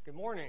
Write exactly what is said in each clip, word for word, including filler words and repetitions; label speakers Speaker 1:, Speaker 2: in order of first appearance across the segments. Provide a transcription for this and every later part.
Speaker 1: Good morning.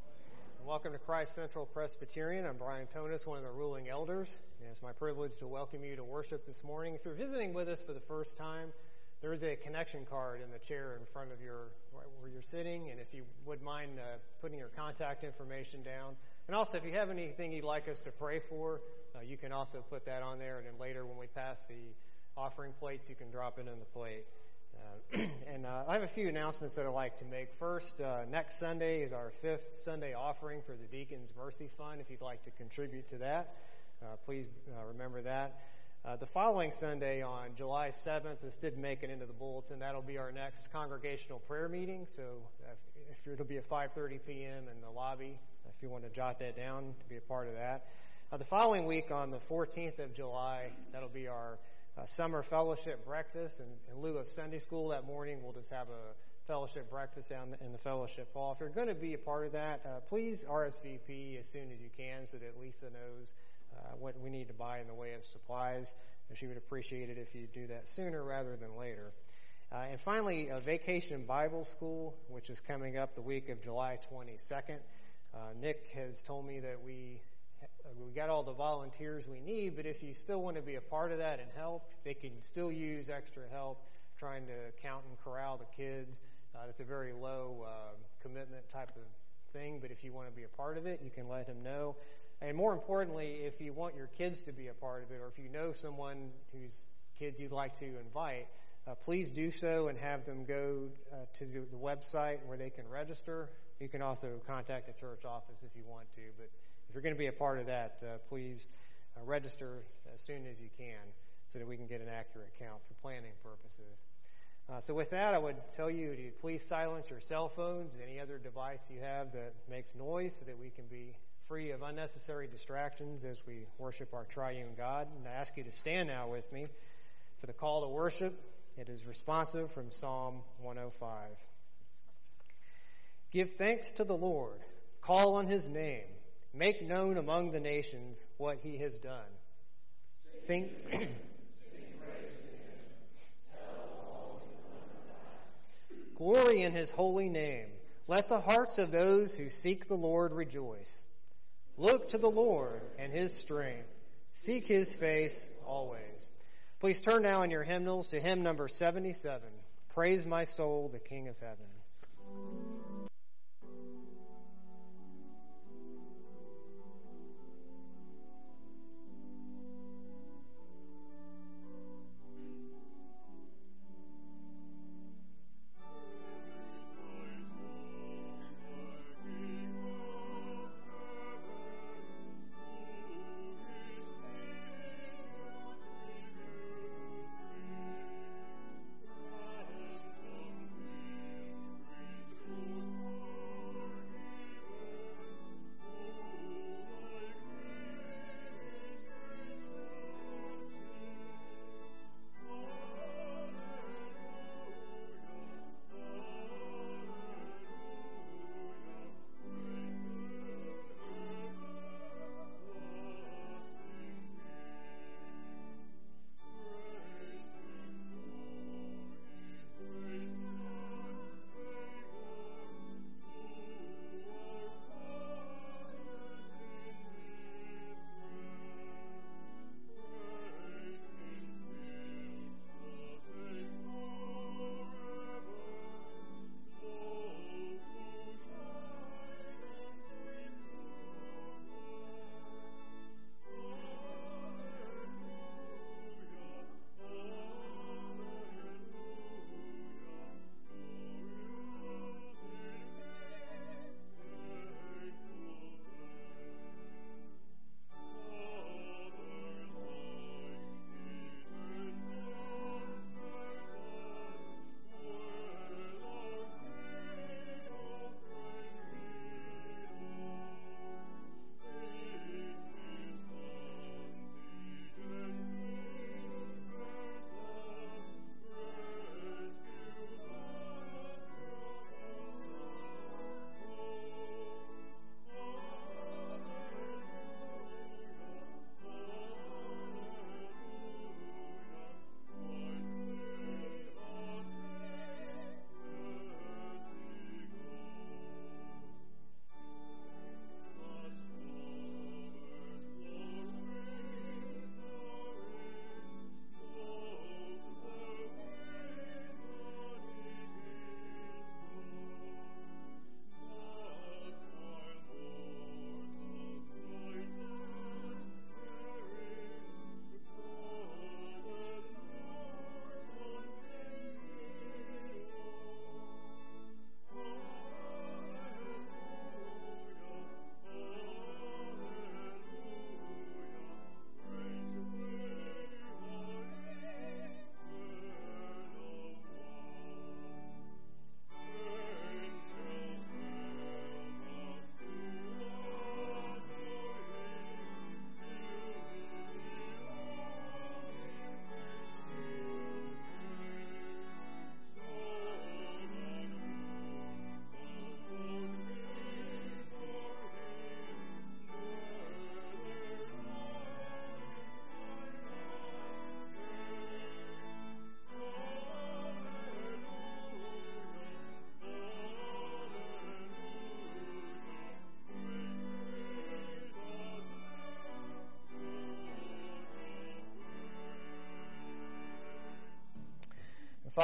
Speaker 1: And welcome to Christ Central Presbyterian. I'm Brian Tonis, one of the ruling elders. And it's my privilege to welcome you to worship this morning. If you're visiting with us for the first time, there is a connection card in the chair in front of your where you're sitting. And if you would mind uh, putting your contact information down. And also, if you have anything you'd like us to pray for, uh, you can also put that on there. And then later when we pass the offering plates, you can drop it in the plate. Uh, and uh, I have a few announcements that I'd like to make. First, uh, next Sunday is our fifth Sunday offering for the Deacons Mercy Fund. If you'd like to contribute to that, uh, please uh, remember that. Uh, the following Sunday on July seventh, this did make it into the bulletin. That'll be our next congregational prayer meeting. So if, if it'll be at five thirty p.m. in the lobby, if you want to jot that down to be a part of that. Uh, the following week on the fourteenth of July, that'll be our Uh, summer fellowship breakfast. And in lieu of Sunday school that morning, we'll just have a fellowship breakfast down in the fellowship hall. If you're going to be a part of that, uh, please R S V P as soon as you can so that Lisa knows uh, what we need to buy in the way of supplies. And she would appreciate it if you do that sooner rather than later. Uh, and finally, uh, Vacation Bible School, which is coming up the week of July twenty-second. Uh, Nick has told me that we We got all the volunteers we need, but if you still want to be a part of that and help, they can still use extra help trying to count and corral the kids. Uh, it's a very low uh, commitment type of thing, but if you want to be a part of it, you can let them know. And more importantly, if you want your kids to be a part of it, or if you know someone whose kids you'd like to invite, uh, please do so and have them go uh, to the website where they can register. You can also contact the church office if you want to, but if you're going to be a part of that, uh, please uh, register as soon as you can so that we can get an accurate count for planning purposes. Uh, so with that, I would tell you to please silence your cell phones and any other device you have that makes noise so that we can be free of unnecessary distractions as we worship our triune God. And I ask you to stand now with me for the call to worship. It is responsive from Psalm one oh five. Give thanks to the Lord. Call on his name. Make known among the nations what he has done. Sing. Sing Glory in his holy name. Let the hearts of those who seek the Lord rejoice. Look to the Lord and his strength. Seek his face always. Please turn now in your hymnals to hymn number seventy-seven. Praise my soul, the King of heaven.
Speaker 2: Thank you.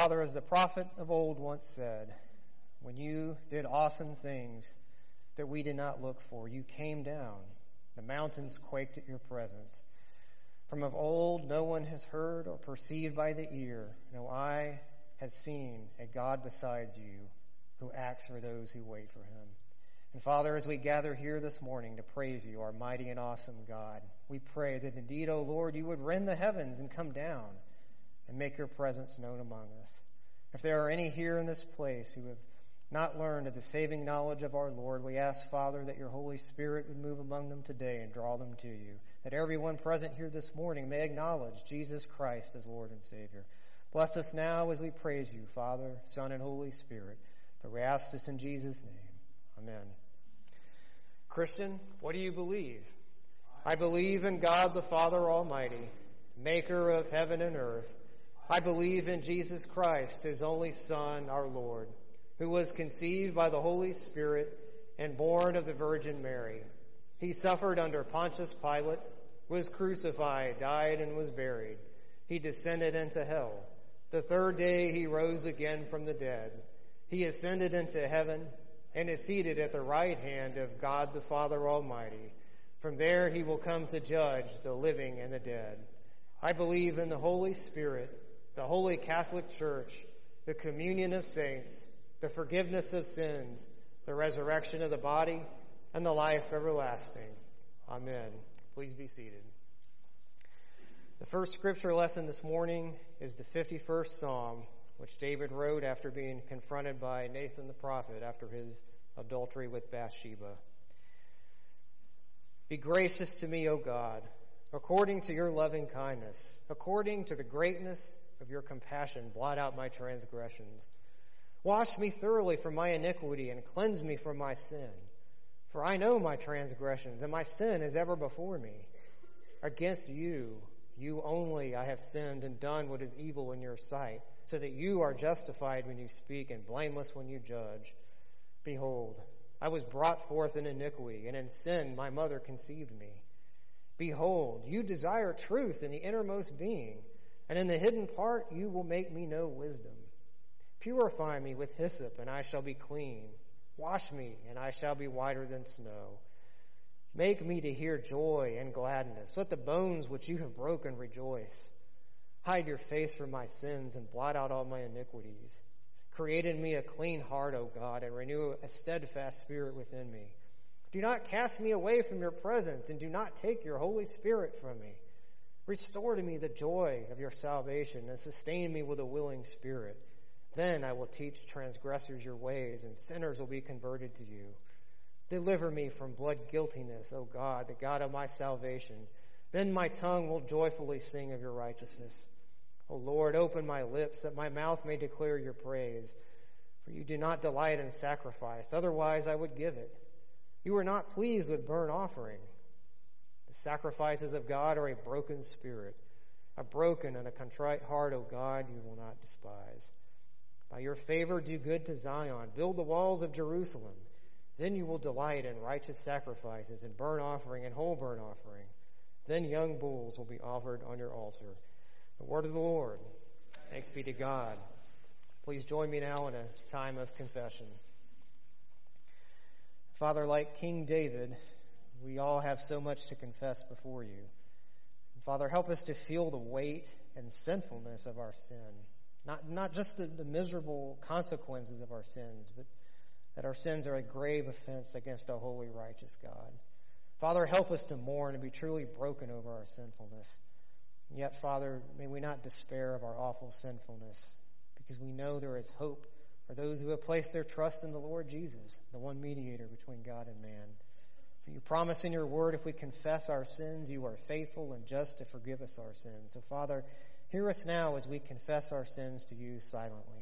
Speaker 1: Father, as the prophet of old once said, when you did awesome things that we did not look for, you came down. The mountains quaked at your presence. From of old, no one has heard or perceived by the ear. No eye has seen a God besides you who acts for those who wait for him. And Father, as we gather here this morning to praise you, our mighty and awesome God, we pray that indeed, O Lord, you would rend the heavens and come down and make your presence known among us. If there are any here in this place who have not learned of the saving knowledge of our Lord, we ask, Father, that your Holy Spirit would move among them today and draw them to you, that everyone present here this morning may acknowledge Jesus Christ as Lord and Savior. Bless us now as we praise you, Father, Son, and Holy Spirit. For we ask this in Jesus' name. Amen. Christian, what do you believe? I believe in God the Father Almighty, maker of heaven and earth. I believe in Jesus Christ, his only Son, our Lord, who was conceived by the Holy Spirit and born of the Virgin Mary. He suffered under Pontius Pilate, was crucified, died, and was buried. He descended into hell. The third day he rose again from the dead. He ascended into heaven and is seated at the right hand of God the Father Almighty. From there he will come to judge the living and the dead. I believe in the Holy Spirit, the Holy Catholic Church, the communion of saints, the forgiveness of sins, the resurrection of the body, and the life everlasting. Amen. Please be seated. The first scripture lesson this morning is the fifty-first Psalm, which David wrote after being confronted by Nathan the prophet after his adultery with Bathsheba. Be gracious to me, O God, according to your loving kindness, according to the greatness of your compassion, blot out my transgressions. Wash me thoroughly from my iniquity and cleanse me from my sin. For I know my transgressions, and my sin is ever before me. Against you, you only, I have sinned and done what is evil in your sight, so that you are justified when you speak and blameless when you judge. Behold, I was brought forth in iniquity, and in sin my mother conceived me. Behold, you desire truth in the innermost being, and in the hidden part you will make me know wisdom. Purify me with hyssop, and I shall be clean. Wash me, and I shall be whiter than snow. Make me to hear joy and gladness. Let the bones which you have broken rejoice. Hide your face from my sins and blot out all my iniquities. Create in me a clean heart, O God, and renew a steadfast spirit within me. Do not cast me away from your presence, and do not take your Holy Spirit from me. Restore to me the joy of your salvation, and sustain me with a willing spirit. Then I will teach transgressors your ways, and sinners will be converted to you. Deliver me from blood guiltiness, O God, the God of my salvation. Then my tongue will joyfully sing of your righteousness. O Lord, open my lips, that my mouth may declare your praise. For you do not delight in sacrifice, otherwise I would give it. You are not pleased with burnt offering. The sacrifices of God are a broken spirit. A broken and a contrite heart, O God, you will not despise. By your favor do good to Zion. Build the walls of Jerusalem. Then you will delight in righteous sacrifices and burnt offering and whole burnt offering. Then young bulls will be offered on your altar. The word of the Lord. Thanks be to God. Please join me now in a time of confession. Father, like King David, we all have so much to confess before you. Father, help us to feel the weight and sinfulness of our sin. Not, not just the, the miserable consequences of our sins, but that our sins are a grave offense against a holy, righteous God. Father, help us to mourn and be truly broken over our sinfulness. And yet, Father, may we not despair of our awful sinfulness, because we know there is hope for those who have placed their trust in the Lord Jesus, the one mediator between God and man. For you promise in your word, if we confess our sins, you are faithful and just to forgive us our sins. So, Father, hear us now as we confess our sins to you silently.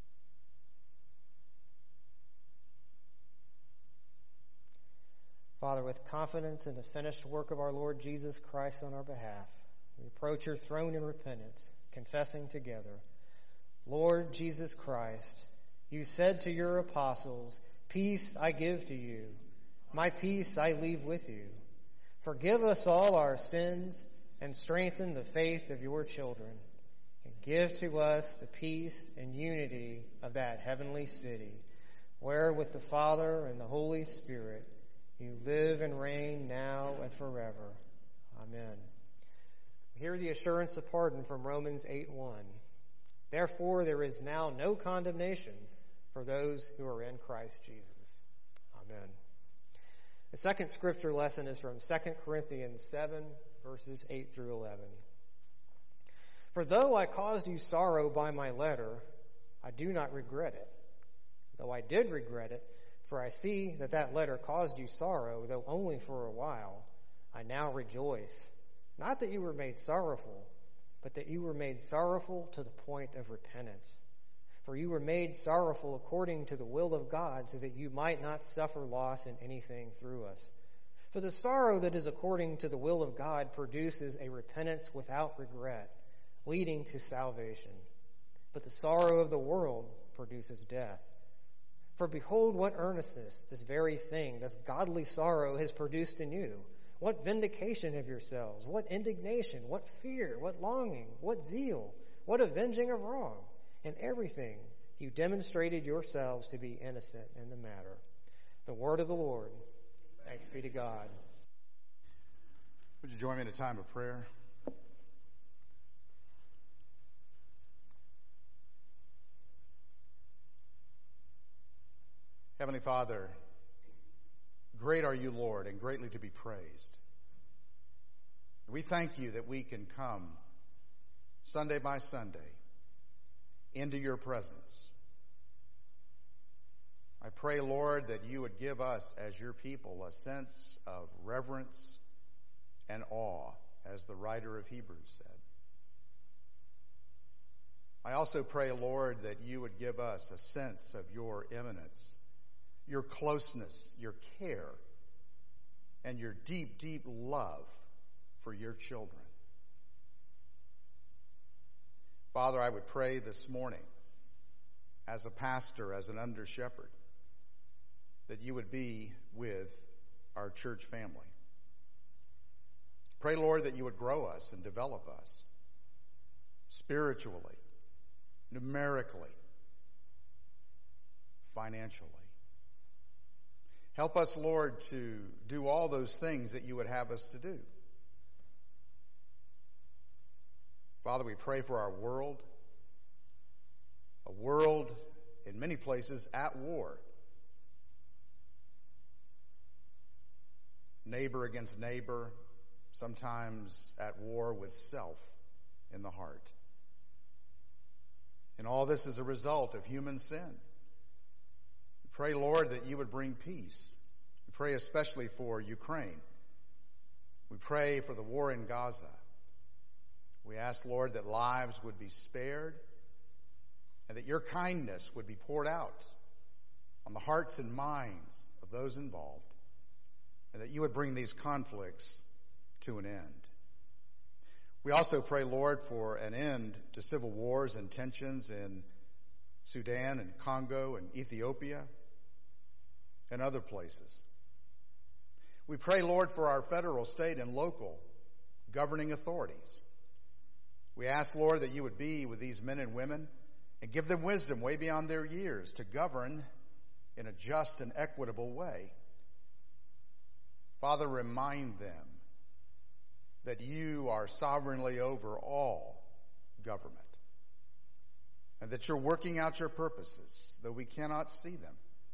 Speaker 1: Father, Father, with confidence in the finished work of our Lord Jesus Christ on our behalf, we approach your throne in repentance, confessing together, Lord Jesus Christ, you said to your apostles, peace I give to you, my peace I leave with you. Forgive us all our sins and strengthen the faith of your children, and give to us the peace and unity of that heavenly city, where with the Father and the Holy Spirit you live and reign now and forever. Amen. We hear the assurance of pardon from Romans eight one. Therefore there is now no condemnation for those who are in Christ Jesus. Amen. The second scripture lesson is from Second Corinthians seven, verses eight through eleven. For though I caused you sorrow by my letter, I do not regret it. Though I did regret it, for I see that that letter caused you sorrow, though only for a while, I now rejoice. Not that you were made sorrowful, but that you were made sorrowful to the point of repentance. For you were made sorrowful according to the will of God, so that you might not suffer loss in anything through us. For the sorrow that is according to the will of God produces a repentance without regret, leading to salvation. But the sorrow of the world produces death. For behold, what earnestness this very thing, this godly sorrow, has produced in you. What vindication of yourselves, what indignation, what fear, what longing, what zeal, what avenging of wrong. In everything you demonstrated yourselves to be innocent in the matter. The word of the Lord. Thanks be to God.
Speaker 2: Would you join me in a time of prayer? Heavenly Father, great are you, Lord, and greatly to be praised. We thank you that we can come Sunday by Sunday into your presence. I pray, Lord, that you would give us as your people a sense of reverence and awe, as the writer of Hebrews said. I also pray, Lord, that you would give us a sense of your immanence, your closeness, your care, and your deep, deep love for your children. Father, I would pray this morning, as a pastor, as an under-shepherd, that you would be with our church family. Pray, Lord, that you would grow us and develop us spiritually, numerically, financially. Help us, Lord, to do all those things that you would have us to do. Father, we pray for our world, a world in many places at war. Neighbor against neighbor, sometimes at war with self in the heart. And all this is a result of human sin. We pray, Lord, that you would bring peace. We pray especially for Ukraine. We pray for the war in Gaza. We ask, Lord, that lives would be spared and that your kindness would be poured out on the hearts and minds of those involved, and that you would bring these conflicts to an end. We also pray, Lord, for an end to civil wars and tensions in Sudan and Congo and Ethiopia and other places. We pray, Lord, for our federal, state, and local governing authorities. We ask, Lord, that you would be with these men and women and give them wisdom way beyond their years to govern in a just and equitable way. Father, remind them that you are sovereignly over all government and that you're working out your purposes, though we cannot see them,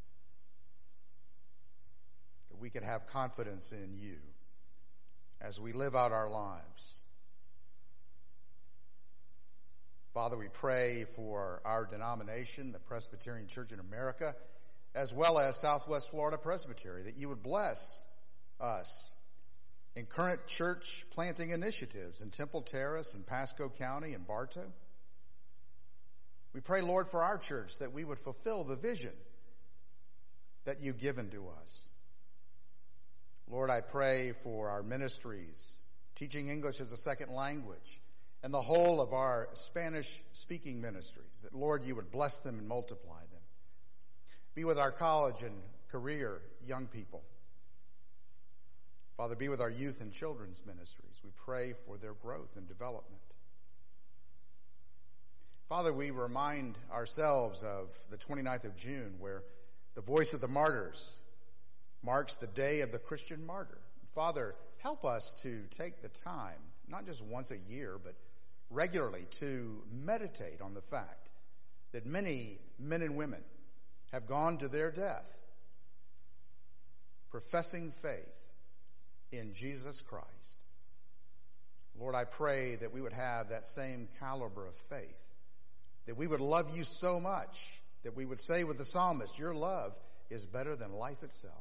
Speaker 2: that we can have confidence in you as we live out our lives. Father, we pray for our denomination, the Presbyterian Church in America, as well as Southwest Florida Presbytery, that you would bless us in current church planting initiatives in Temple Terrace and Pasco County and Bartow. We pray, Lord, for our church that we would fulfill the vision that you've given to us. Lord, I pray for our ministries, teaching English as a second language, and the whole of our Spanish-speaking ministries, that, Lord, you would bless them and multiply them. Be with our college and career young people. Father, be with our youth and children's ministries. We pray for their growth and development. Father, we remind ourselves of the twenty-ninth of June, where the Voice of the Martyrs marks the day of the Christian martyr. Father, help us to take the time, not just once a year, but regularly, to meditate on the fact that many men and women have gone to their death professing faith in Jesus Christ. Lord, I pray that we would have that same caliber of faith, that we would love you so much that we would say with the psalmist, your love is better than life itself.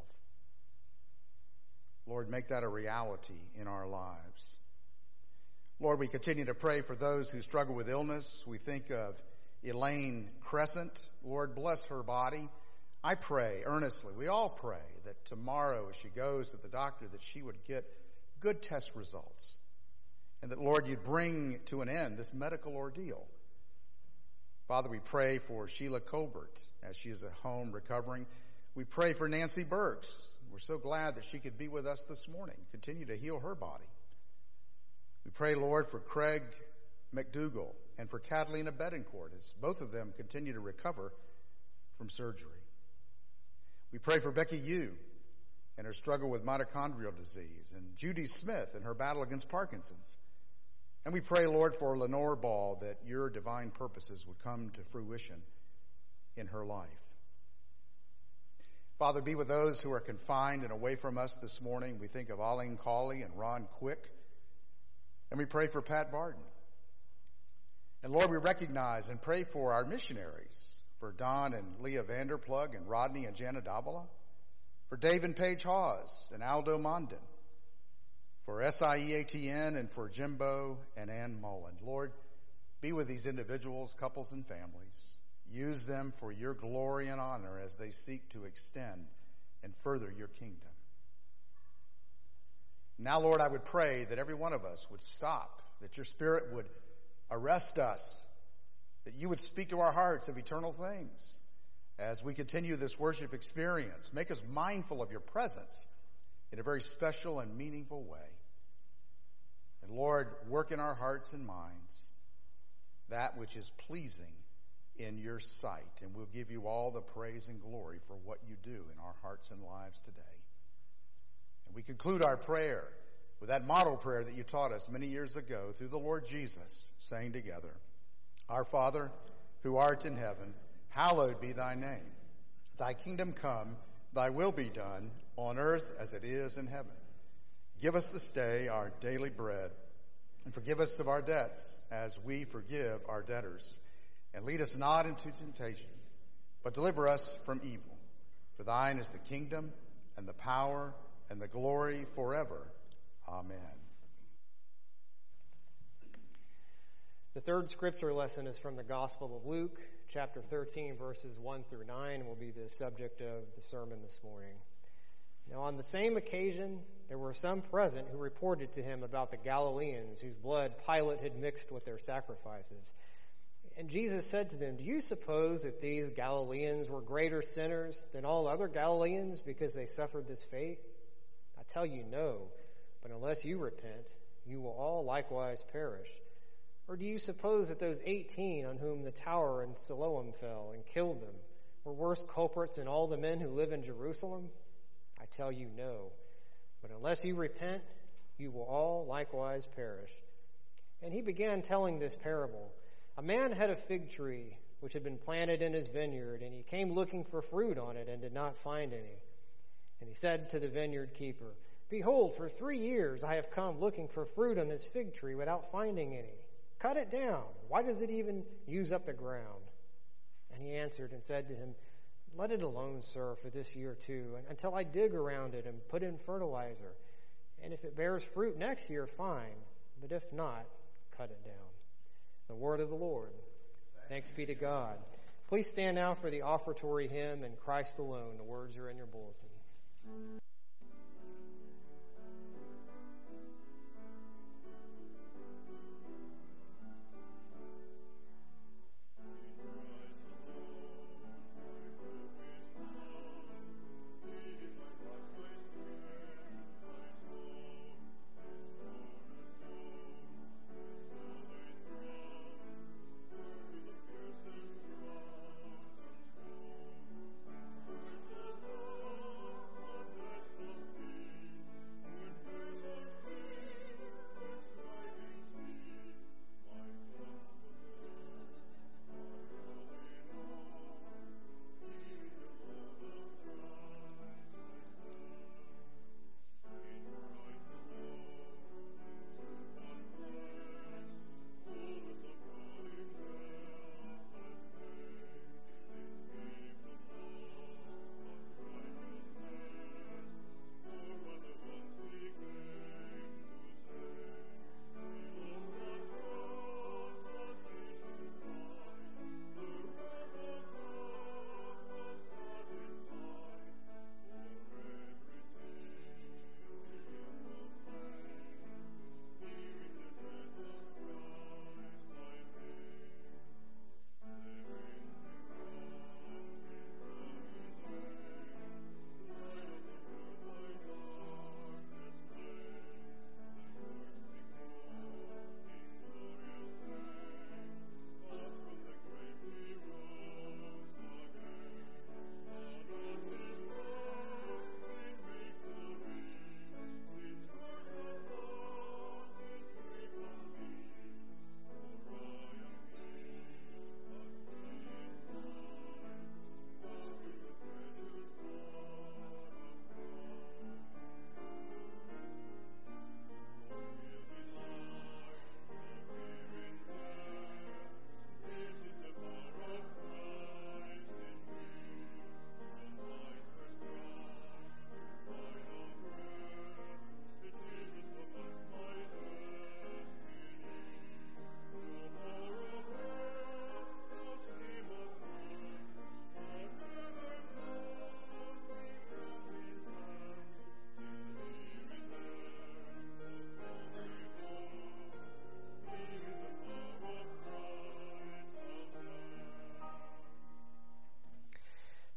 Speaker 2: Lord, make that a reality in our lives. Lord, we continue to pray for those who struggle with illness. We think of Elaine Crescent. Lord, bless her body. I pray earnestly, we all pray, that tomorrow as she goes to the doctor, that she would get good test results. And that, Lord, you'd bring to an end this medical ordeal. Father, we pray for Sheila Colbert as she is at home recovering. We pray for Nancy Burks. We're so glad that she could be with us this morning. Continue to heal her body. We pray, Lord, for Craig McDougall and for Catalina Betancourt as both of them continue to recover from surgery. We pray for Becky Yu and her struggle with mitochondrial disease, and Judy Smith and her battle against Parkinson's. And we pray, Lord, for Lenore Ball, that your divine purposes would come to fruition in her life. Father, be with those who are confined and away from us this morning. We think of Arlene Cawley and Ron Quick. And we pray for Pat Barden. And Lord, we recognize and pray for our missionaries, for Don and Leah Vanderplug and Rodney and Jana Davila, for Dave and Paige Hawes and Aldo Mondin, for S I E A T N and for Jimbo and Ann Mullen. Lord, be with these individuals, couples, and families. Use them for your glory and honor as they seek to extend and further your kingdom. Now, Lord, I would pray that every one of us would stop, that your Spirit would arrest us, that you would speak to our hearts of eternal things as we continue this worship experience. Make us mindful of your presence in a very special and meaningful way. And Lord, work in our hearts and minds that which is pleasing in your sight. And we'll give you all the praise and glory for what you do in our hearts and lives today. And we conclude our prayer with that model prayer that you taught us many years ago through the Lord Jesus, saying together, Our Father, who art in heaven, hallowed be thy name. Thy kingdom come, thy will be done, on earth as it is in heaven. Give us this day our daily bread, and forgive us of our debts as we forgive our debtors. And lead us not into temptation, but deliver us from evil. For thine is the kingdom and the power and the glory forever. Amen.
Speaker 1: The third scripture lesson is from the Gospel of Luke, chapter thirteen, verses one through nine, and will be the subject of the sermon this morning. Now, on the same occasion, there were some present who reported to him about the Galileans whose blood Pilate had mixed with their sacrifices. And Jesus said to them, Do you suppose that these Galileans were greater sinners than all other Galileans because they suffered this fate? I tell you, no. But unless you repent, you will all likewise perish. Or do you suppose that those eighteen on whom the tower in Siloam fell and killed them were worse culprits than all the men who live in Jerusalem? I tell you, no. But unless you repent, you will all likewise perish. And he began telling this parable. A man had a fig tree which had been planted in his vineyard, and he came looking for fruit on it and did not find any. And he said to the vineyard keeper, Behold, for three years I have come looking for fruit on this fig tree without finding any. Cut it down. Why does it even use up the ground? And he answered and said to him, Let it alone, sir, for this year too, until I dig around it and put in fertilizer. And if it bears fruit next year, fine. But if not, cut it down. The word of the Lord. Thanks be to God. Please stand now for the offertory hymn, In Christ Alone. The words are in your bulletin.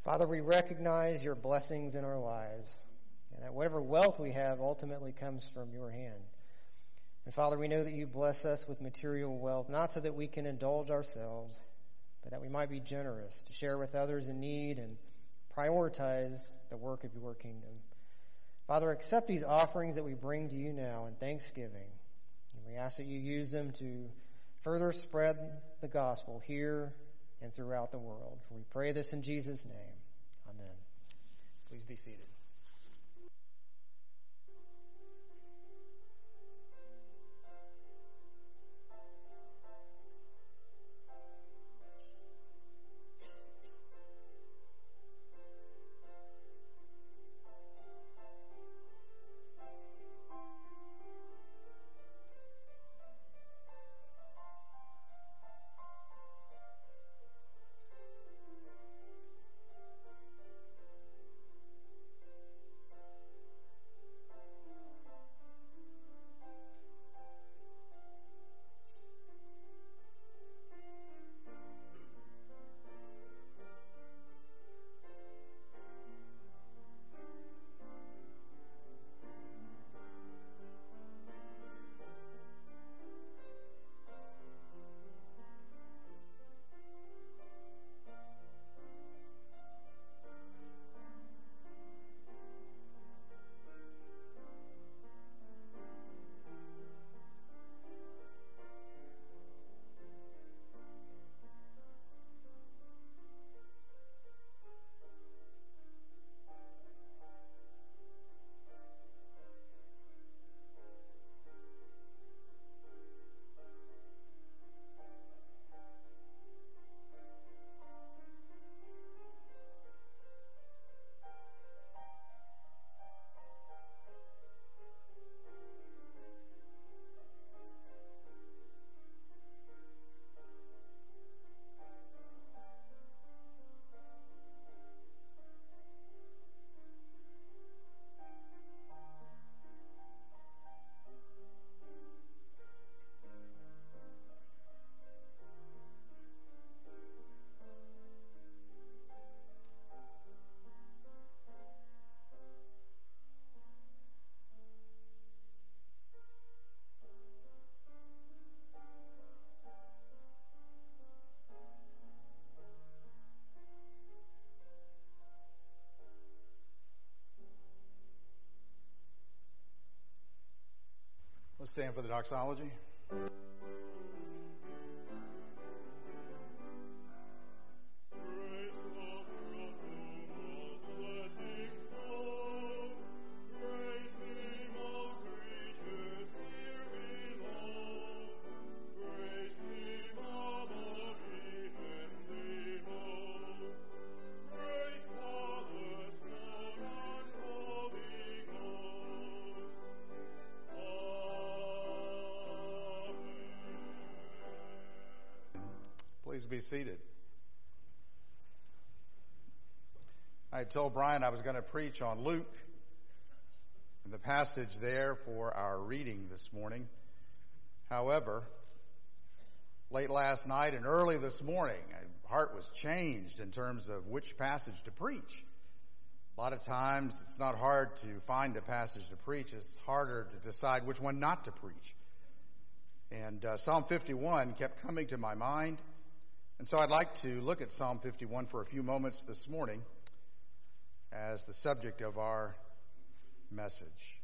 Speaker 1: Father, we recognize your blessings in our lives, and that whatever wealth we have ultimately comes from your hand. And Father, we know that you bless us with material wealth, not so that we can indulge ourselves, but that we might be generous to share with others in need and prioritize the work of your kingdom. Father, accept these offerings that we bring to you now in thanksgiving. And we ask that you use them to further spread the gospel here and throughout the world. For we pray this in Jesus' name. Amen. Please be seated.
Speaker 2: Let's stand for the doxology. Please be seated. I told Brian I was going to preach on Luke and the passage there for our reading this morning. However, late last night and early this morning, my heart was changed in terms of which passage to preach. A lot of times it's not hard to find a passage to preach. It's harder to decide which one not to preach. And uh, Psalm fifty-one kept coming to my mind. And so I'd like to look at Psalm fifty-one for a few moments this morning as the subject of our message.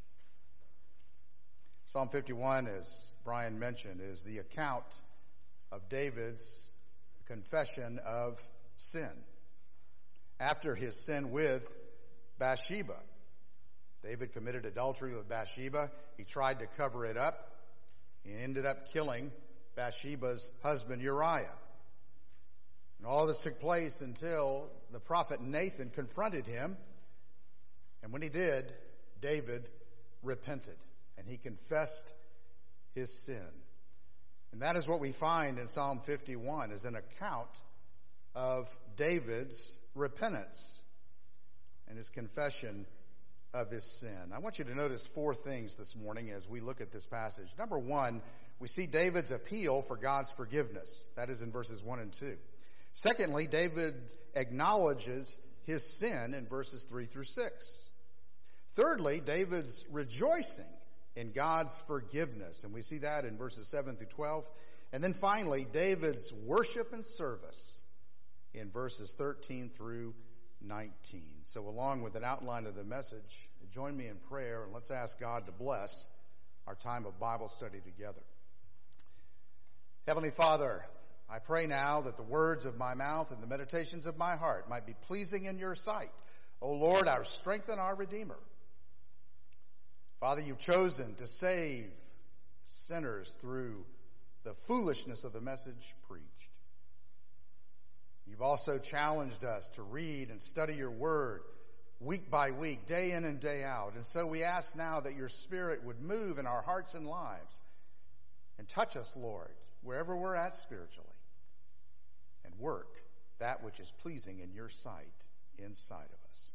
Speaker 2: Psalm fifty-one, as Brian mentioned, is the account of David's confession of sin. After his sin with Bathsheba, David committed adultery with Bathsheba. He tried to cover it up. He ended up killing Bathsheba's husband Uriah. And all this took place until the prophet Nathan confronted him. And when he did, David repented and he confessed his sin. And that is what we find in Psalm fifty-one, is an account of David's repentance and his confession of his sin. I want you to notice four things this morning as we look at this passage. Number one, we see David's appeal for God's forgiveness. That is in verses one and two. Secondly, David acknowledges his sin in verses three through six. Thirdly, David's rejoicing in God's forgiveness, and we see that in verses seven through twelve. And then finally, David's worship and service in verses thirteen through nineteen. So along with an outline of the message, join me in prayer and let's ask God to bless our time of Bible study together. Heavenly Father, I pray now that the words of my mouth and the meditations of my heart might be pleasing in your sight. O Lord, our strength and our Redeemer. Father, you've chosen to save sinners through the foolishness of the message preached. You've also challenged us to read and study your word week by week, day in and day out. And so we ask now that your Spirit would move in our hearts and lives and touch us, Lord, wherever we're at spiritually, and work that which is pleasing in your sight inside of us.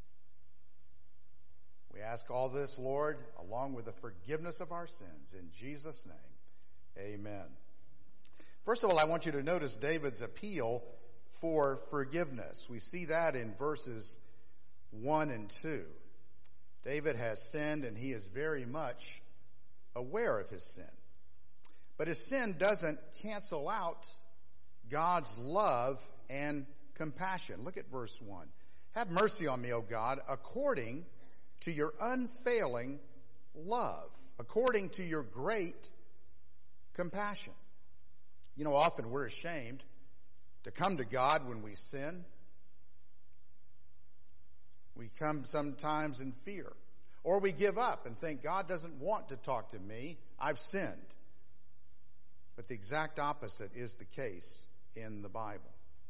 Speaker 2: We ask all this, Lord, along with the forgiveness of our sins. In Jesus' name, amen. First of all, I want you to notice David's appeal for forgiveness. We see that in verses one and two. David has sinned, and he is very much aware of his sin. But his sin doesn't cancel out God's love and compassion. Look at verse one. Have mercy on me, O God, according to your unfailing love, according to your great compassion. You know, often we're ashamed to come to God when we sin. We come sometimes in fear. Or we give up and think, God doesn't want to talk to me. I've sinned. But the exact opposite is the case in the Bible.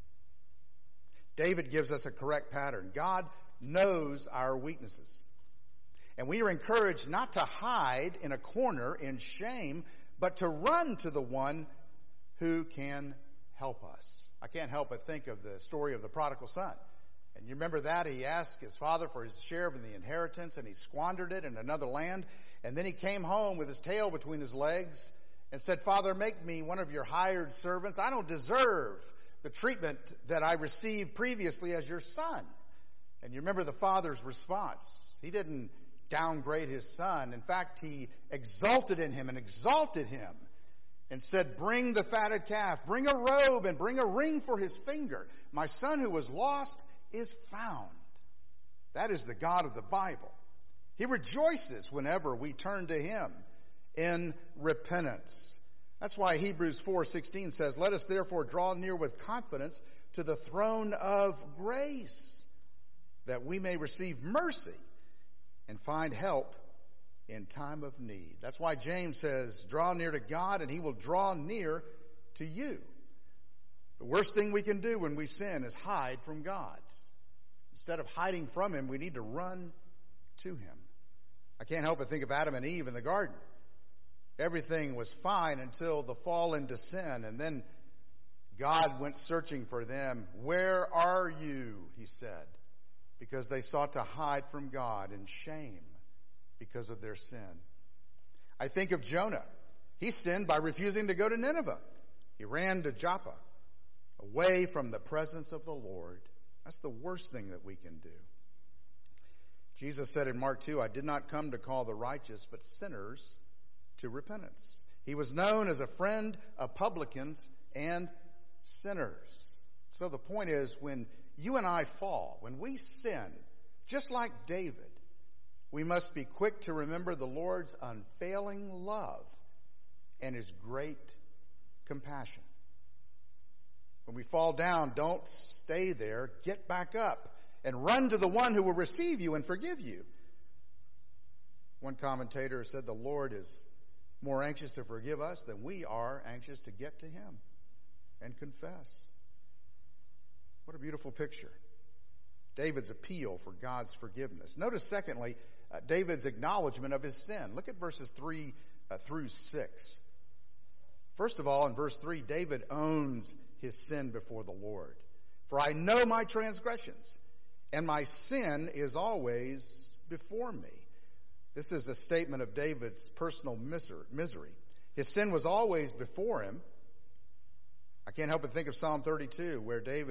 Speaker 2: David gives us a correct pattern. God knows our weaknesses. And we are encouraged not to hide in a corner in shame, but to run to the one who can help us. I can't help but think of the story of the prodigal son. And you remember that? He asked his father for his share of the inheritance, and he squandered it in another land. And then he came home with his tail between his legs and said, Father, make me one of your hired servants. I don't deserve the treatment that I received previously as your son. And you remember the father's response. He didn't downgrade his son. In fact, he exulted in him and exalted him and said, bring the fatted calf, bring a robe, and bring a ring for his finger. My son who was lost is found. That is the God of the Bible. He rejoices whenever we turn to him in repentance. That's why Hebrews four sixteen says, let us therefore draw near with confidence to the throne of grace, that we may receive mercy and find help in time of need. That's why James says, draw near to God and he will draw near to you. The worst thing we can do when we sin is hide from God. Instead of hiding from him, we need to run to him. I can't help but think of Adam and Eve in the garden. Everything was fine until the fall into sin, and then God went searching for them. Where are you? He said, because they sought to hide from God in shame because of their sin. I think of Jonah. He sinned by refusing to go to Nineveh. He ran to Joppa, away from the presence of the Lord. That's the worst thing that we can do. Jesus said in Mark two, I did not come to call the righteous, but sinners to repentance. He was known as a friend of publicans and sinners. So the point is, when you and I fall, when we sin, just like David, we must be quick to remember the Lord's unfailing love and his great compassion. When we fall down, don't stay there. Get back up and run to the one who will receive you and forgive you. One commentator said the Lord is more anxious to forgive us than we are anxious to get to him and confess. What a beautiful picture. David's appeal for God's forgiveness. Notice, secondly, uh, David's acknowledgement of his sin. Look at verses three uh, through six. First of all, in verse three, David owns his sin before the Lord. For I know my transgressions, and my sin is always before me. This is a statement of David's personal misery. His sin was always before him. I can't help but think of Psalm thirty-two, where David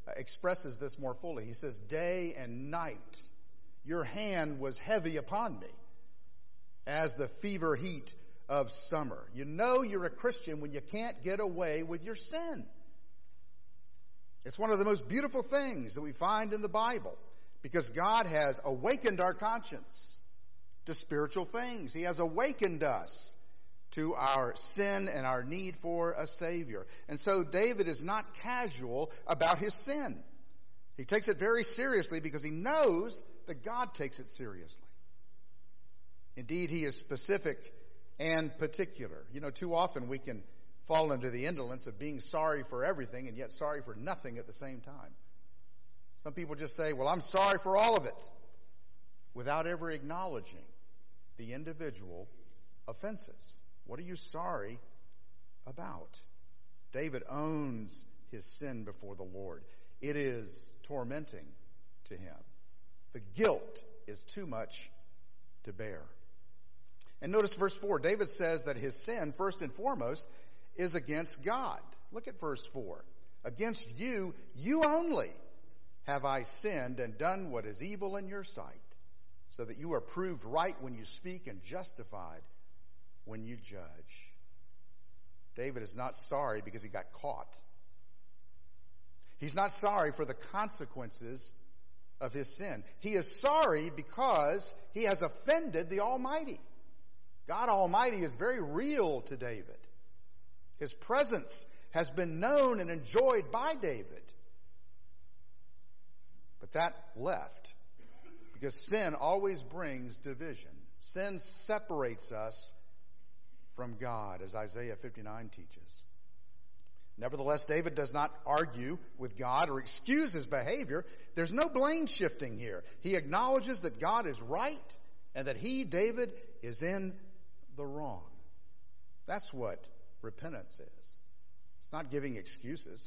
Speaker 2: expresses this more fully. He says, day and night, your hand was heavy upon me as the fever heat of summer. You know you're a Christian when you can't get away with your sin. It's one of the most beautiful things that we find in the Bible because God has awakened our conscience to spiritual things. He has awakened us to our sin and our need for a Savior. And so David is not casual about his sin. He takes it very seriously because he knows that God takes it seriously. Indeed, he is specific and particular. You know, too often we can fall into the indolence of being sorry for everything and yet sorry for nothing at the same time. Some people just say, well, I'm sorry for all of it, without ever acknowledging the individual offenses. What are you sorry about? David owns his sin before the Lord. It is tormenting to him. The guilt is too much to bear. And notice verse four. David says that his sin, first and foremost, is against God. Look at verse four. Against you, you only, have I sinned and done what is evil in your sight, so that you are proved right when you speak and justified when you judge. David is not sorry because he got caught. He's not sorry for the consequences of his sin. He is sorry because he has offended the Almighty. God Almighty is very real to David. His presence has been known and enjoyed by David. But that left because sin always brings division. Sin separates us from God, as Isaiah fifty-nine teaches. Nevertheless, David does not argue with God or excuse his behavior. There's no blame shifting here. He acknowledges that God is right and that he, David, is in the wrong. That's what repentance is. It's not giving excuses.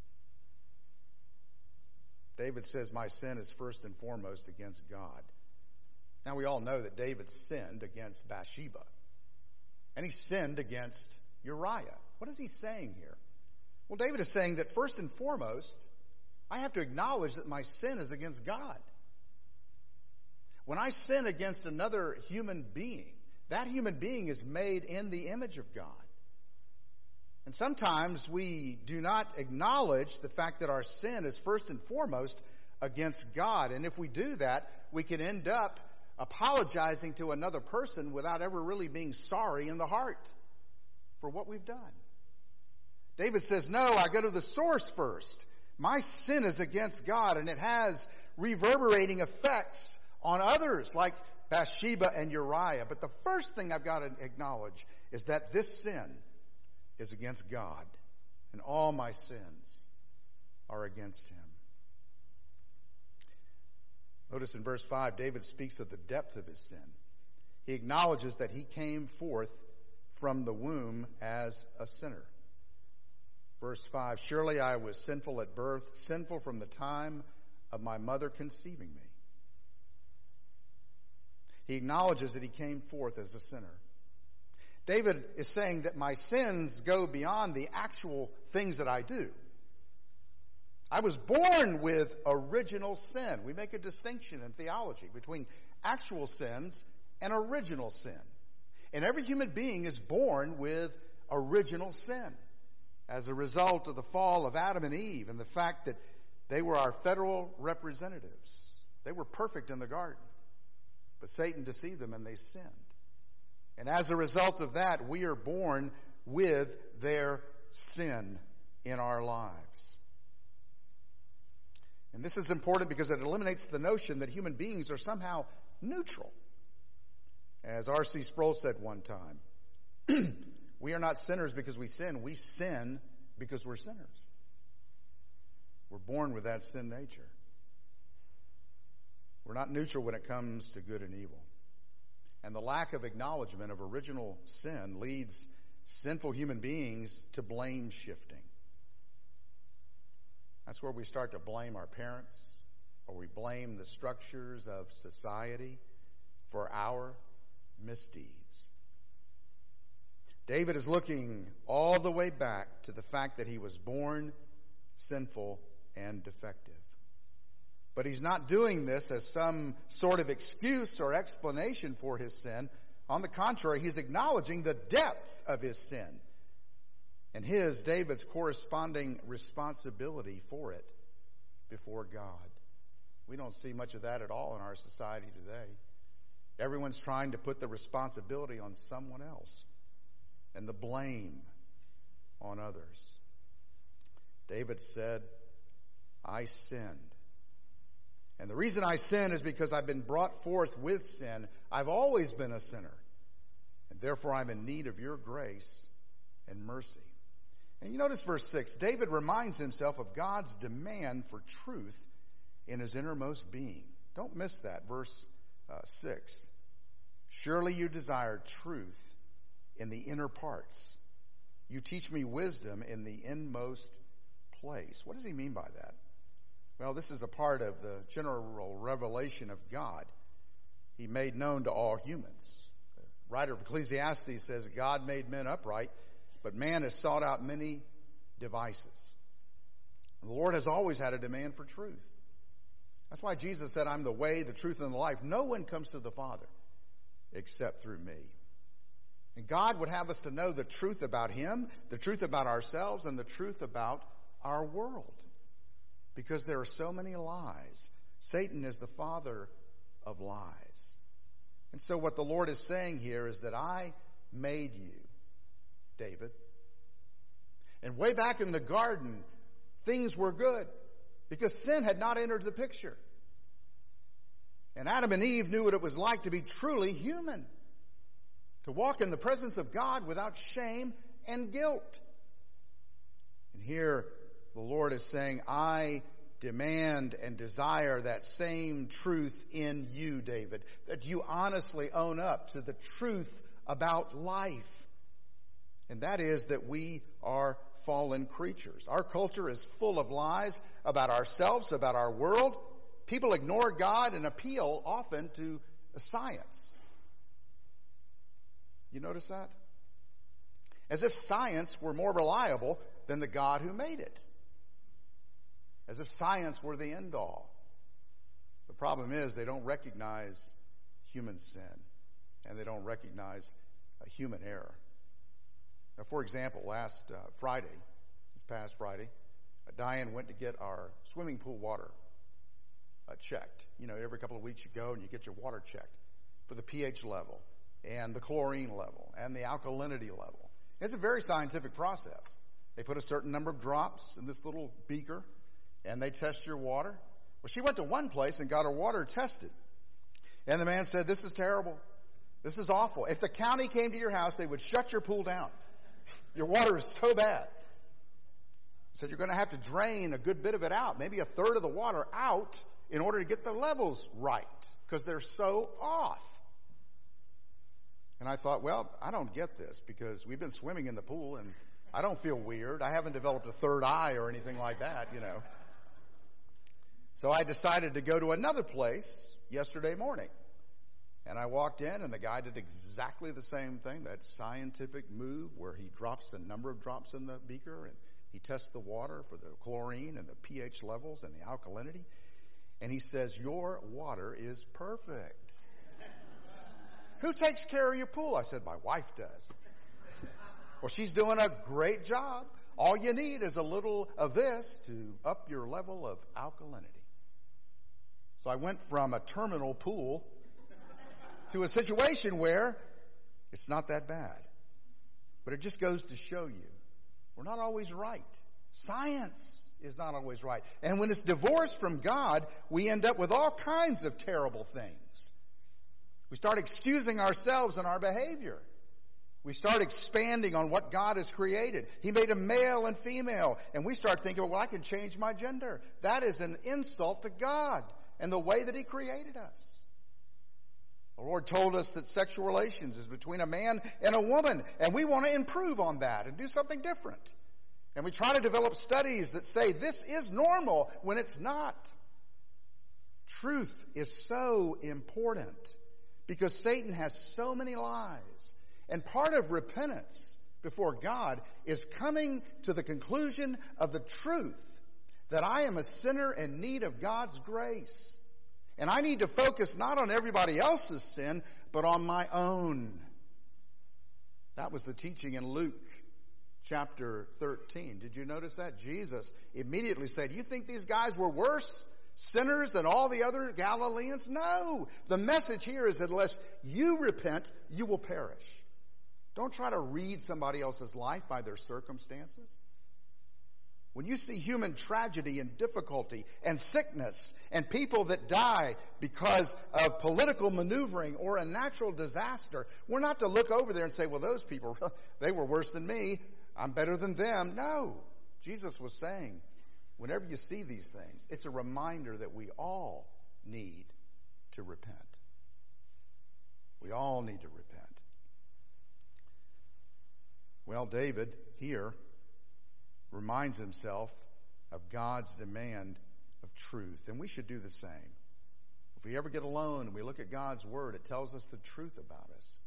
Speaker 2: David says, my sin is first and foremost against God. Now we all know that David sinned against Bathsheba. And he sinned against Uriah. What is he saying here? Well, David is saying that first and foremost, I have to acknowledge that my sin is against God. When I sin against another human being, that human being is made in the image of God. And sometimes we do not acknowledge the fact that our sin is first and foremost against God. And if we do that, we can end up apologizing to another person without ever really being sorry in the heart for what we've done. David says, no, I go to the source first. My sin is against God, and it has reverberating effects on others like Bathsheba and Uriah. But the first thing I've got to acknowledge is that this sin is against God, and all my sins are against him. Notice in verse five, David speaks of the depth of his sin. He acknowledges that he came forth from the womb as a sinner. Verse five, surely I was sinful at birth, sinful from the time of my mother conceiving me. He acknowledges that he came forth as a sinner. David is saying that my sins go beyond the actual things that I do. I was born with original sin. We make a distinction in theology between actual sins and original sin. And every human being is born with original sin as a result of the fall of Adam and Eve and the fact that they were our federal representatives. They were perfect in the garden, but Satan deceived them and they sinned. And as a result of that, we are born with their sin in our lives. And this is important because it eliminates the notion that human beings are somehow neutral. As R C Sproul said one time, we are not sinners because we sin. We sin because we're sinners. We're born with that sin nature. We're not neutral when it comes to good and evil. And the lack of acknowledgement of original sin leads sinful human beings to blame shifting. That's where we start to blame our parents, or we blame the structures of society for our misdeeds. David is looking all the way back to the fact that he was born sinful and defective. But he's not doing this as some sort of excuse or explanation for his sin. On the contrary, he's acknowledging the depth of his sin and his, David's, corresponding responsibility for it before God. We don't see much of that at all in our society today. Everyone's trying to put the responsibility on someone else and the blame on others. David said, I sinned. And the reason I sin is because I've been brought forth with sin. I've always been a sinner. And therefore I'm in need of your grace and mercy. And you notice verse six. David reminds himself of God's demand for truth in his innermost being. Don't miss that. Verse uh, six. Surely you desire truth in the inner parts. You teach me wisdom in the inmost place. What does he mean by that? Well, this is a part of the general revelation of God he made known to all humans. The writer of Ecclesiastes says, God made men upright, but man has sought out many devices. The Lord has always had a demand for truth. That's why Jesus said, I'm the way, the truth, and the life. No one comes to the Father except through me. And God would have us to know the truth about him, the truth about ourselves, and the truth about our world. Because there are so many lies. Satan is the father of lies. And so what the Lord is saying here is that I made you, David. And way back in the garden, things were good because sin had not entered the picture. And Adam and Eve knew what it was like to be truly human, to walk in the presence of God without shame and guilt. And here the Lord is saying, I demand and desire that same truth in you, David, that you honestly own up to the truth about life. And that is that we are fallen creatures. Our culture is full of lies about ourselves, about our world. People ignore God and appeal often to science. You notice that? As if science were more reliable than the God who made it. As if science were the end all. The problem is they don't recognize human sin. And they don't recognize a human error. Now, for example, last uh, Friday, this past Friday, uh, Diane went to get our swimming pool water uh, checked. You know, every couple of weeks you go and you get your water checked for the pH level and the chlorine level and the alkalinity level. It's a very scientific process. They put a certain number of drops in this little beaker and they test your water. Well, she went to one place and got her water tested. And the man said, this is terrible. This is awful. If the county came to your house, they would shut your pool down. Your water is so bad. He said, you're going to have to drain a good bit of it out, maybe a third of the water out in order to get the levels right because they're so off. And I thought, well, I don't get this because we've been swimming in the pool and I don't feel weird. I haven't developed a third eye or anything like that, you know. So I decided to go to another place yesterday morning. And I walked in and the guy did exactly the same thing, that scientific move where he drops a number of drops in the beaker and he tests the water for the chlorine and the pH levels and the alkalinity. And he says, your water is perfect. Who takes care of your pool? I said, my wife does. Well, she's doing a great job. All you need is a little of this to up your level of alkalinity. So I went from a terminal pool to a situation where it's not that bad. But it just goes to show you, we're not always right. Science is not always right. And when it's divorced from God, we end up with all kinds of terrible things. We start excusing ourselves and our behavior. We start expanding on what God has created. He made a male and female. And we start thinking, well, I can change my gender. That is an insult to God and the way that He created us. The Lord told us that sexual relations is between a man and a woman. And we want to improve on that and do something different. And we try to develop studies that say this is normal when it's not. Truth is so important because Satan has so many lies. And part of repentance before God is coming to the conclusion of the truth that I am a sinner in need of God's grace. And I need to focus not on everybody else's sin, but on my own. That was the teaching in Luke chapter thirteen. Did you notice that? Jesus immediately said, you think these guys were worse sinners than all the other Galileans? No. The message here is that unless you repent, you will perish. Don't try to read somebody else's life by their circumstances. When you see human tragedy and difficulty and sickness and people that die because of political maneuvering or a natural disaster, we're not to look over there and say, well, those people, they were worse than me. I'm better than them. No. Jesus was saying, whenever you see these things, it's a reminder that we all need to repent. We all need to repent. Well, David here reminds himself of God's demand of truth, and we should do the same. If we ever get alone and we look at God's word, it tells us the truth about us.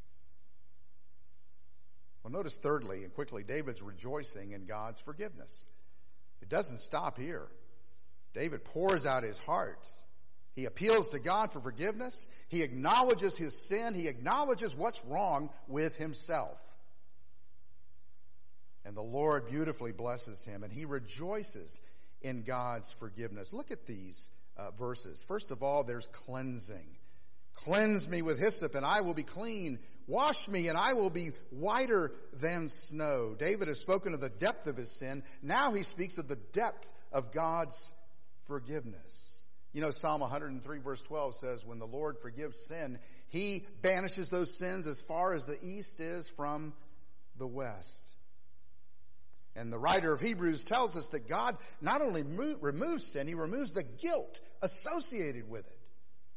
Speaker 2: Well, notice thirdly and quickly, David's rejoicing in God's forgiveness. It doesn't stop here. David pours out his heart. He appeals to God for forgiveness. He acknowledges his sin. He acknowledges what's wrong with himself. And the Lord beautifully blesses him, and he rejoices in God's forgiveness. Look at these uh, verses. First of all, there's cleansing. Cleanse me with hyssop, and I will be clean. Wash me, and I will be whiter than snow. David has spoken of the depth of his sin. Now he speaks of the depth of God's forgiveness. You know, Psalm one hundred three verse twelve says, when the Lord forgives sin, he banishes those sins as far as the east is from the west. And the writer of Hebrews tells us that God not only mo- removes sin, he removes the guilt associated with it.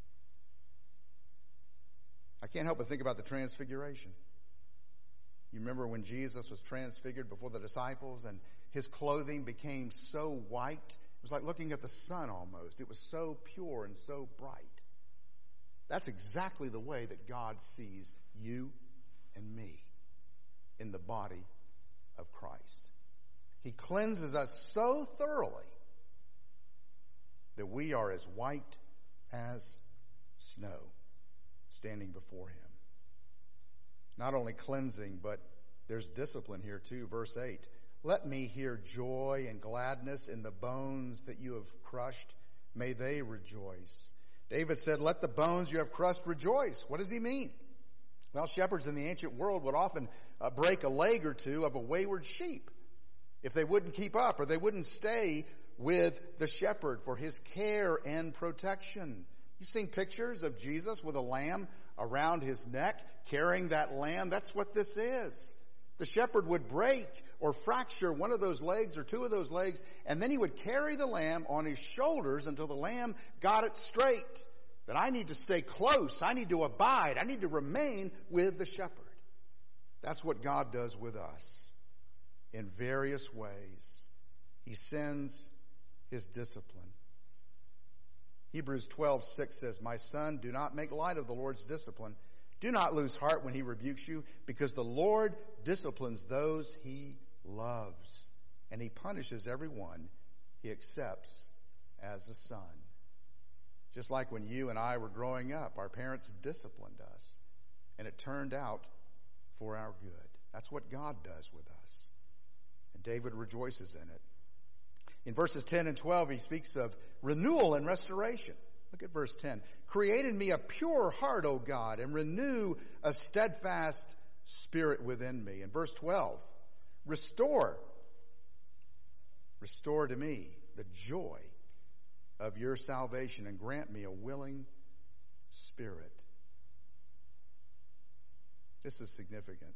Speaker 2: I can't help but think about the transfiguration. You remember when Jesus was transfigured before the disciples and his clothing became so white? It was like looking at the sun almost. It was so pure and so bright. That's exactly the way that God sees you and me in the body of Christ. He cleanses us so thoroughly that we are as white as snow standing before him. Not only cleansing, but there's discipline here too. Verse eight, let me hear joy and gladness in the bones that you have crushed. May they rejoice. David said, let the bones you have crushed rejoice. What does he mean? Well, shepherds in the ancient world would often uh, break a leg or two of a wayward sheep if they wouldn't keep up or they wouldn't stay with the shepherd for his care and protection. You've seen pictures of Jesus with a lamb around his neck, carrying that lamb. That's what this is. The shepherd would break or fracture one of those legs or two of those legs, and then he would carry the lamb on his shoulders until the lamb got it straight. That I need to stay close. I need to abide. I need to remain with the shepherd. That's what God does with us. In various ways, he sends his discipline. Hebrews twelve six says, my son, do not make light of the Lord's discipline. Do not lose heart when he rebukes you, because the Lord disciplines those he loves, and he punishes everyone he accepts as a son. Just like when you and I were growing up, our parents disciplined us, and it turned out for our good. That's what God does with us. And David rejoices in it. In verses ten and twelve, he speaks of renewal and restoration. Look at verse ten. Create in me a pure heart, O God, and renew a steadfast spirit within me. In verse twelve, restore. Restore to me the joy of your salvation and grant me a willing spirit. This is significant.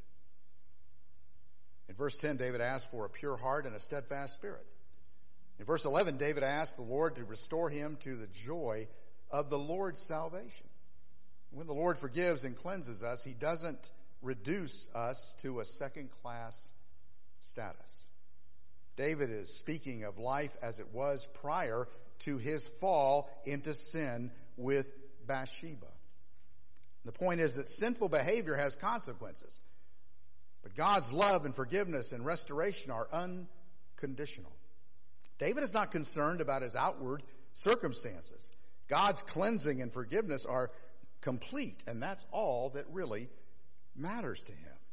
Speaker 2: In verse ten, David asked for a pure heart and a steadfast spirit. In verse eleven, David asked the Lord to restore him to the joy of the Lord's salvation. When the Lord forgives and cleanses us, he doesn't reduce us to a second-class status. David is speaking of life as it was prior to his fall into sin with Bathsheba. The point is that sinful behavior has consequences. But God's love and forgiveness and restoration are unconditional. David is not concerned about his outward circumstances. God's cleansing and forgiveness are complete, and that's all that really matters to him.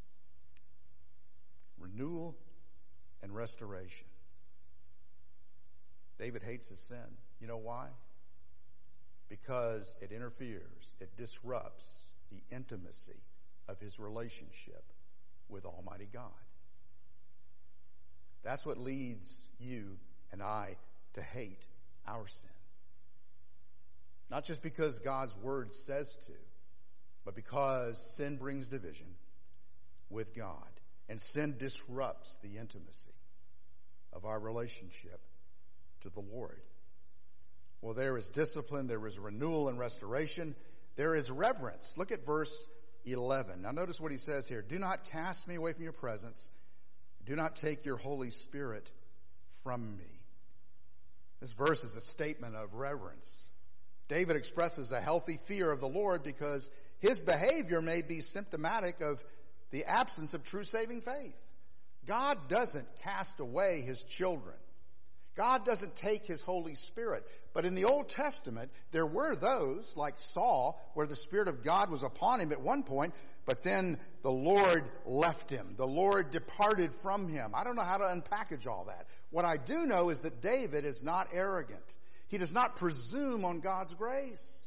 Speaker 2: Renewal and restoration. David hates his sin. You know why? Because it interferes, it disrupts the intimacy of his relationship with Almighty God. That's what leads you and I to hate our sin. Not just because God's word says to, but because sin brings division with God, and sin disrupts the intimacy of our relationship to the Lord. Well, there is discipline, there is renewal and restoration, there is reverence. Look at verse eleven. Now notice what he says here. Do not cast me away from your presence. Do not take your Holy Spirit from me. This verse is a statement of reverence. David expresses a healthy fear of the Lord because his behavior may be symptomatic of the absence of true saving faith. God doesn't cast away his children. God doesn't take his Holy Spirit. But in the Old Testament, there were those, like Saul, where the Spirit of God was upon him at one point, but then the Lord left him. The Lord departed from him. I don't know how to unpackage all that. What I do know is that David is not arrogant. He does not presume on God's grace.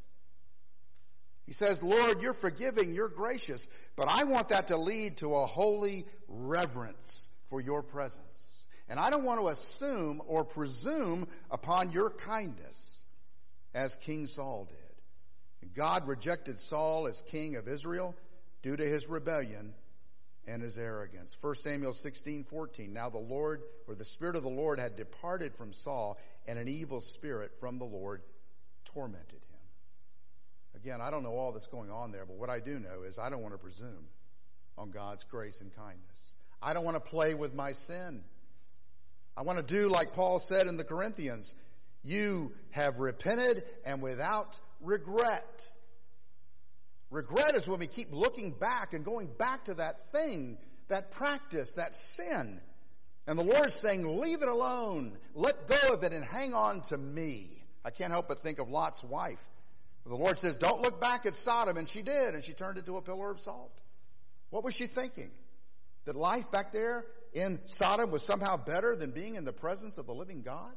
Speaker 2: He says, Lord, you're forgiving, you're gracious, but I want that to lead to a holy reverence for your presence. And I don't want to assume or presume upon your kindness as King Saul did. God rejected Saul as king of Israel due to his rebellion and his arrogance. First Samuel sixteen fourteen. Now the Lord, or the Spirit of the Lord had departed from Saul, and an evil spirit from the Lord tormented him. Again, I don't know all that's going on there, but what I do know is I don't want to presume on God's grace and kindness. I don't want to play with my sin. I want to do like Paul said in the Corinthians, you have repented and without regret. Regret is when we keep looking back and going back to that thing, that practice, that sin. And the Lord's saying, leave it alone. Let go of it and hang on to me. I can't help but think of Lot's wife. The Lord says, don't look back at Sodom. And she did, and she turned into a pillar of salt. What was she thinking? That life back there in Sodom was somehow better than being in the presence of the living God?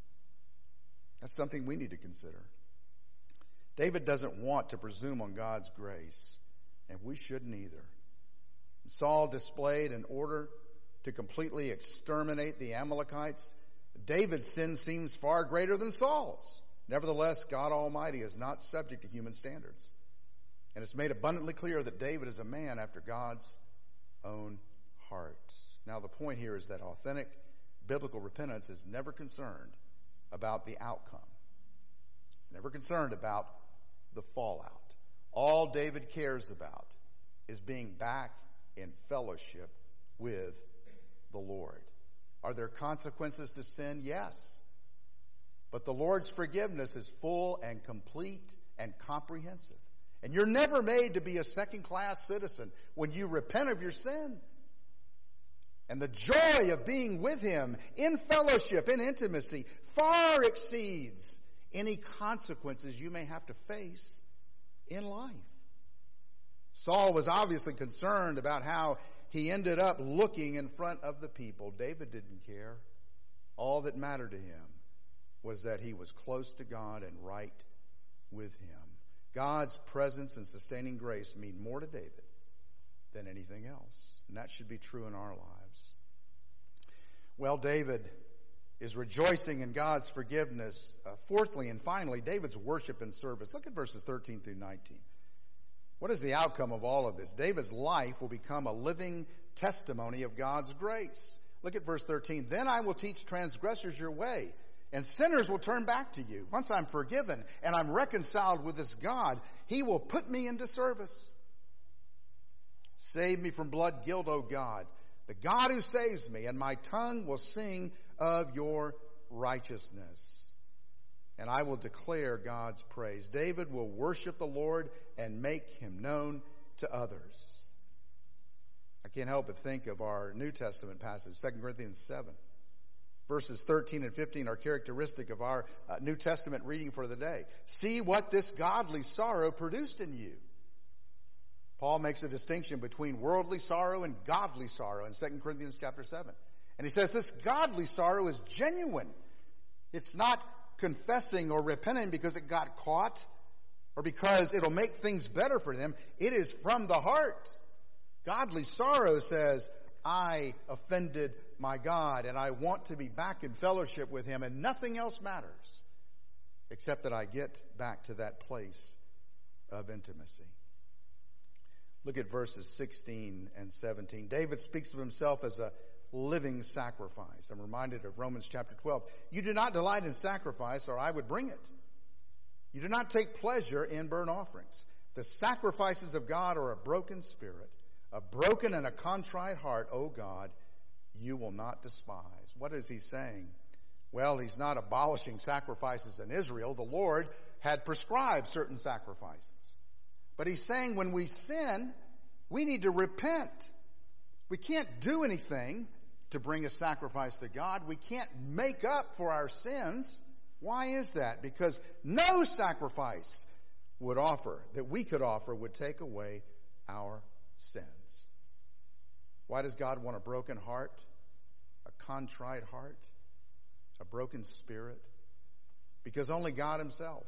Speaker 2: That's something we need to consider. David doesn't want to presume on God's grace, and we shouldn't either. Saul displayed an order to completely exterminate the Amalekites. David's sin seems far greater than Saul's. Nevertheless, God Almighty is not subject to human standards. And it's made abundantly clear that David is a man after God's own heart. Now, the point here is that authentic biblical repentance is never concerned about the outcome. It's never concerned about the fallout. All David cares about is being back in fellowship with the Lord. Are there consequences to sin? Yes. But the Lord's forgiveness is full and complete and comprehensive. And you're never made to be a second-class citizen when you repent of your sin. And the joy of being with him in fellowship, in intimacy, far exceeds any consequences you may have to face in life. Saul was obviously concerned about how he ended up looking in front of the people. David didn't care. All that mattered to him was that he was close to God and right with him. God's presence and sustaining grace mean more to David than anything else. And that should be true in our lives. Well, David is rejoicing in God's forgiveness. Uh, fourthly and finally, David's worship and service. Look at verses thirteen through nineteen. What is the outcome of all of this? David's life will become a living testimony of God's grace. Look at verse thirteen. Then I will teach transgressors your way, and sinners will turn back to you. Once I'm forgiven and I'm reconciled with this God, he will put me into service. Save me from blood guilt, O God, the God who saves me, and my tongue will sing of your righteousness. And I will declare God's praise. David will worship the Lord and make him known to others. I can't help but think of our New Testament passage, Second Corinthians seven. Verses thirteen and fifteen are characteristic of our uh, New Testament reading for the day. See what this godly sorrow produced in you. Paul makes a distinction between worldly sorrow and godly sorrow in Second Corinthians chapter seven. And he says this godly sorrow is genuine. It's not confessing or repenting because it got caught or because it'll make things better for them. It is from the heart. Godly sorrow says, I offended my God and I want to be back in fellowship with him, and nothing else matters except that I get back to that place of intimacy. Look at verses sixteen and seventeen. David speaks of himself as a living sacrifice. I'm reminded of Romans chapter twelve. You do not delight in sacrifice, or I would bring it. You do not take pleasure in burnt offerings. The sacrifices of God are a broken spirit, a broken and a contrite heart, O God, you will not despise. What is he saying? Well, he's not abolishing sacrifices in Israel. The Lord had prescribed certain sacrifices. But he's saying when we sin, we need to repent. We can't do anything to bring a sacrifice to God. We can't make up for our sins. Why is that? Because no sacrifice would offer, that we could offer, would take away our sins. Why does God want a broken heart, a contrite heart, a broken spirit? Because only God himself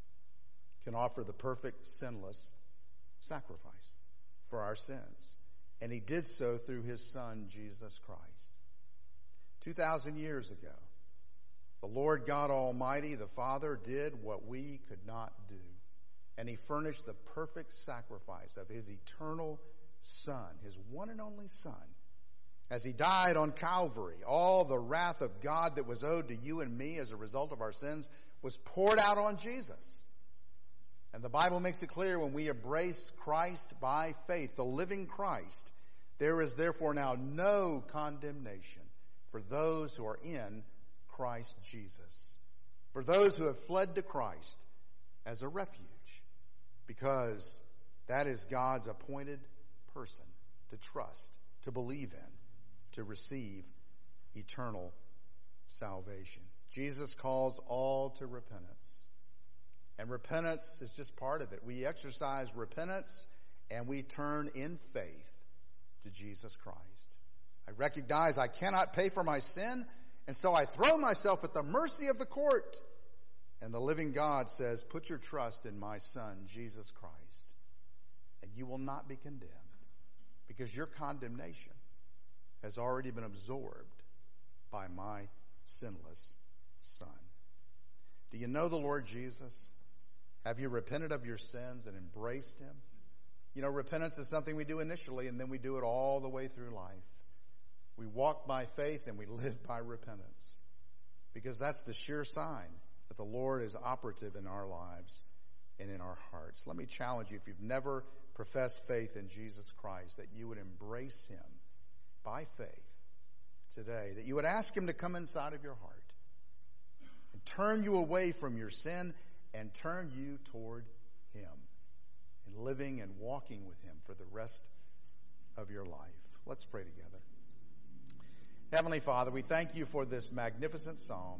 Speaker 2: can offer the perfect, sinless sacrifice for our sins. And he did so through his Son, Jesus Christ. Two thousand years ago, the Lord God Almighty, the Father, did what we could not do. And he furnished the perfect sacrifice of his eternal Son, his one and only Son. As he died on Calvary, all the wrath of God that was owed to you and me as a result of our sins was poured out on Jesus. And the Bible makes it clear when we embrace Christ by faith, the living Christ, there is therefore now no condemnation for those who are in Christ Jesus. For those who have fled to Christ as a refuge, because that is God's appointed person to trust, to believe in, to receive eternal salvation. Jesus calls all to repentance. And repentance is just part of it. We exercise repentance and we turn in faith to Jesus Christ. I recognize I cannot pay for my sin, and so I throw myself at the mercy of the court. And the living God says, put your trust in my Son, Jesus Christ, and you will not be condemned, because your condemnation has already been absorbed by my sinless Son. Do you know the Lord Jesus? Have you repented of your sins and embraced him? You know, repentance is something we do initially, and then we do it all the way through life. We walk by faith and we live by repentance, because that's the sure sign that the Lord is operative in our lives and in our hearts. Let me challenge you, if you've never professed faith in Jesus Christ, that you would embrace him by faith today, that you would ask him to come inside of your heart and turn you away from your sin and turn you toward him and living and walking with him for the rest of your life. Let's pray together. Heavenly Father, we thank you for this magnificent psalm.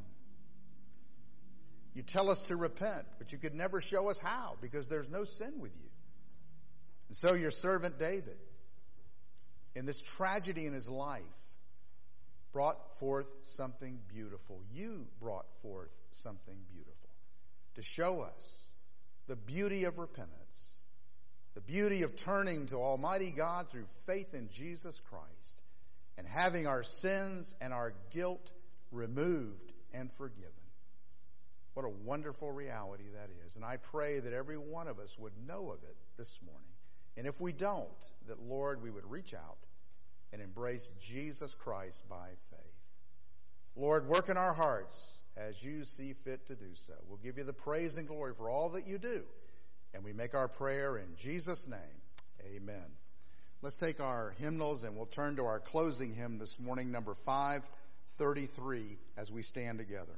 Speaker 2: You tell us to repent, but you could never show us how, because there's no sin with you. And so your servant David, in this tragedy in his life, brought forth something beautiful. You brought forth something beautiful to show us the beauty of repentance, the beauty of turning to Almighty God through faith in Jesus Christ, and having our sins and our guilt removed and forgiven. What a wonderful reality that is. And I pray that every one of us would know of it this morning. And if we don't, that, Lord, we would reach out and embrace Jesus Christ by faith. Lord, work in our hearts as you see fit to do so. We'll give you the praise and glory for all that you do. And we make our prayer in Jesus' name. Amen. Let's take our hymnals and we'll turn to our closing hymn this morning, number five thirty-three, as we stand together.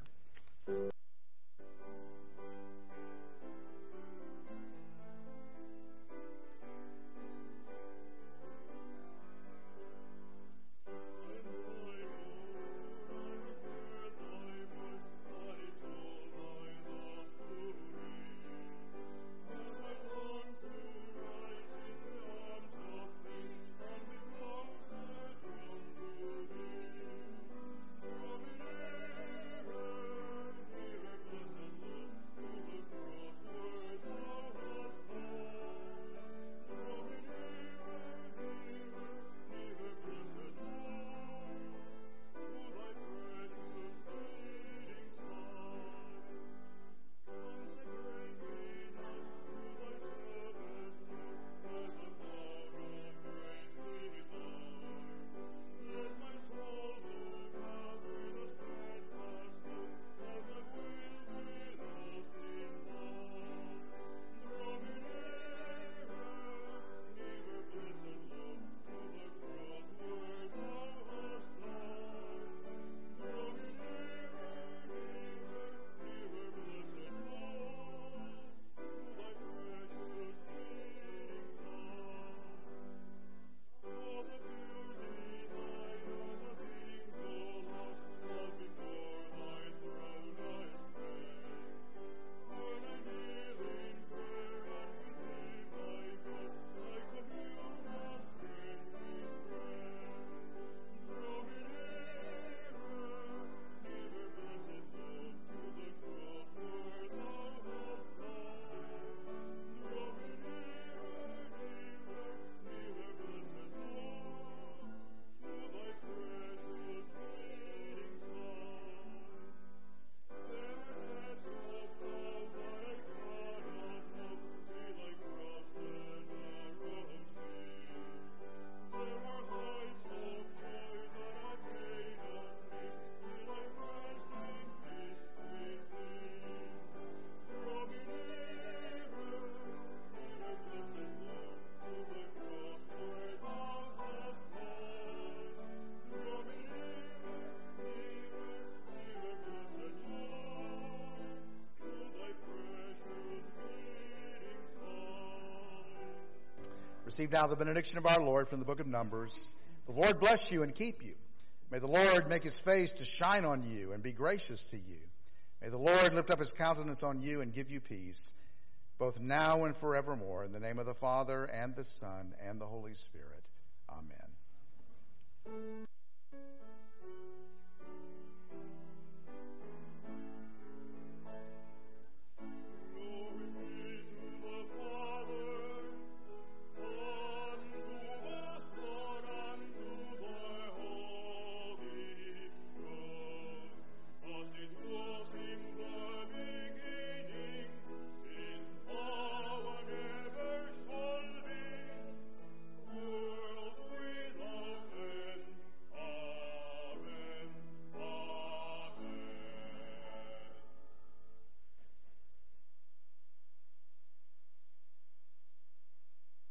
Speaker 2: receive now the benediction of our Lord from the book of Numbers. The Lord bless you and keep you. May the Lord make his face to shine on you and be gracious to you. May the Lord lift up his countenance on you and give you peace, both now and forevermore. In the name of the Father, and the Son, and the Holy Spirit. Amen.